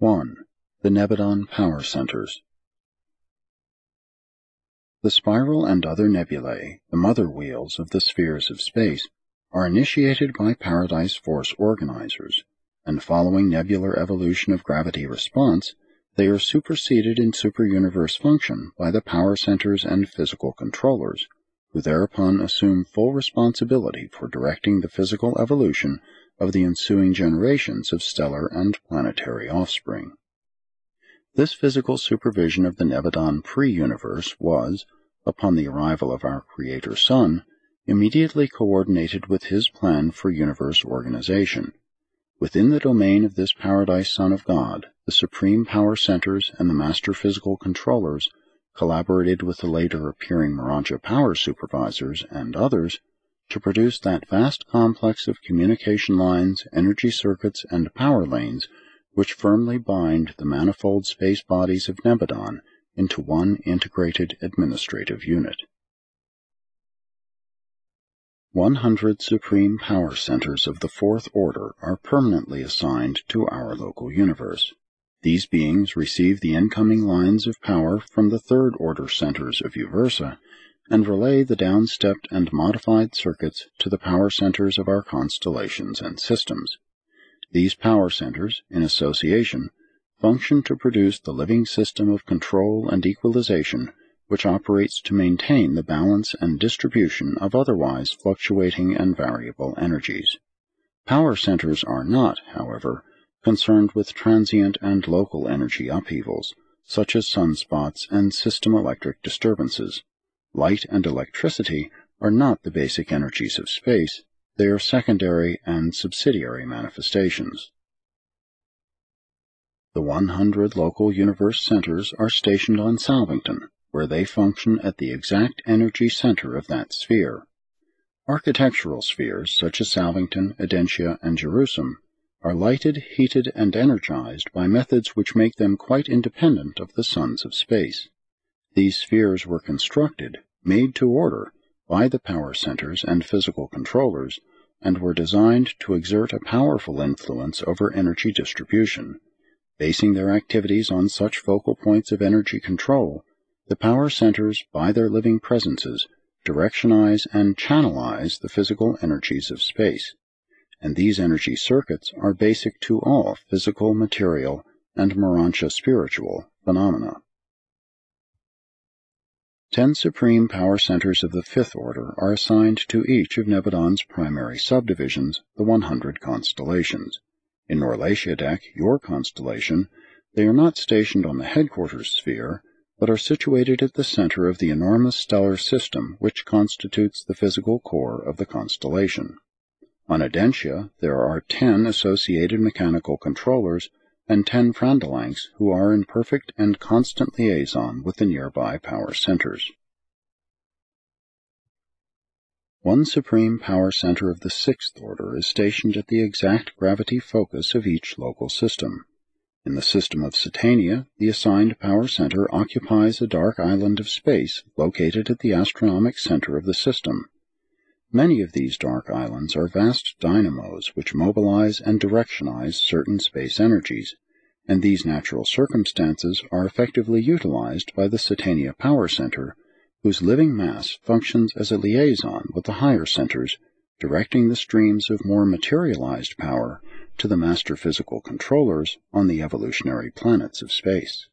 1. The Nebadon Power Centers. The spiral and other nebulae, the mother wheels of the spheres of space, are initiated by Paradise Force organizers, and following nebular evolution of gravity response, they are superseded in superuniverse function by the power centers and physical controllers, who thereupon assume full responsibility for directing the physical evolution of the ensuing generations of stellar and planetary offspring. This physical supervision of the Nebadon pre-universe was, upon the arrival of our Creator Sun, immediately coordinated with his plan for universe organization. Within the domain of this Paradise Son of God, the supreme power centers and the master physical controllers collaborated with the later appearing Morontia power supervisors and others to produce that vast complex of communication lines, energy circuits, and power lanes which firmly bind the manifold space bodies of Nebadon into one integrated administrative unit. 100 supreme power centers of the Fourth Order are permanently assigned to our local universe. These beings receive the incoming lines of power from the Third Order centers of Uversa and relay the downstepped and modified circuits to the power centers of our constellations and systems. These power centers, in association, function to produce the living system of control and equalization which operates to maintain the balance and distribution of otherwise fluctuating and variable energies. Power centers are not, however, concerned with transient and local energy upheavals, such as sunspots and system electric disturbances. Light and electricity are not the basic energies of space, they are secondary and subsidiary manifestations. The 100 local universe centers are stationed on Salvington, where they function at the exact energy center of that sphere. Architectural spheres, such as Salvington, Edentia, and Jerusalem, are lighted, heated, and energized by methods which make them quite independent of the suns of space. These spheres were constructed, made to order, by the power centers and physical controllers, and were designed to exert a powerful influence over energy distribution. Basing their activities on such focal points of energy control, the power centers, by their living presences, directionize and channelize the physical energies of space, and these energy circuits are basic to all physical, material, and Morontia spiritual phenomena. 10 supreme power centers of the Fifth Order are assigned to each of Nebadon's primary subdivisions, the 100 constellations. In Norlatiadek, your constellation, they are not stationed on the headquarters sphere, but are situated at the center of the enormous stellar system which constitutes the physical core of the constellation. On Edentia, there are 10 associated mechanical controllers and 10 Frandalanks who are in perfect and constant liaison with the nearby power centers. 1 supreme power center of the Sixth Order is stationed at the exact gravity focus of each local system. In the system of Satania, the assigned power center occupies a dark island of space located at the astronomic center of the system. Many of these dark islands are vast dynamos which mobilize and directionize certain space energies, and these natural circumstances are effectively utilized by the Satania Power Center, whose living mass functions as a liaison with the higher centers, directing the streams of more materialized power to the master physical controllers on the evolutionary planets of space.